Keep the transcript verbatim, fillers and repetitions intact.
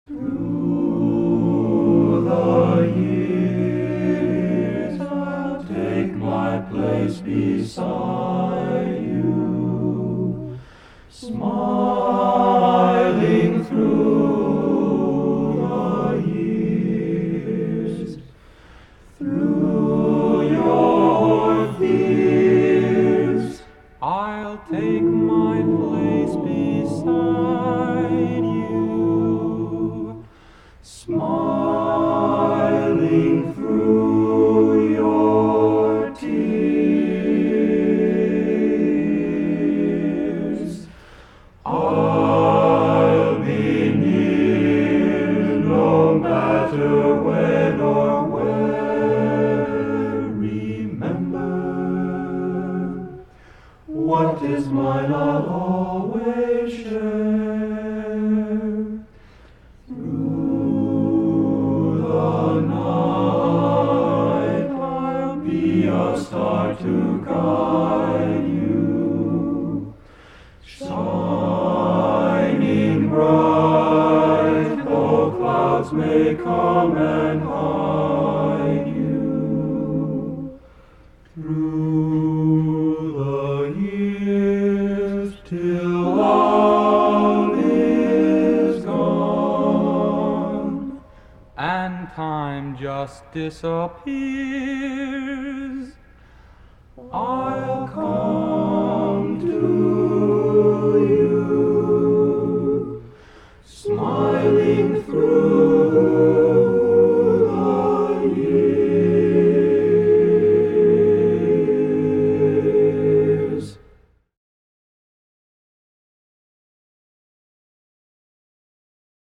Through the years I'll take my place beside you, smiling through the years, through your fears. I'll take my place beside you, smiling through your tears. I'll be near no matter when or where. Remember, what is mine I'll always share. Through the night I'll be a star to guide you, shining bright though clouds may come and hide you. Through the years till all is gone and time just disappears, I'll come to you, smiling through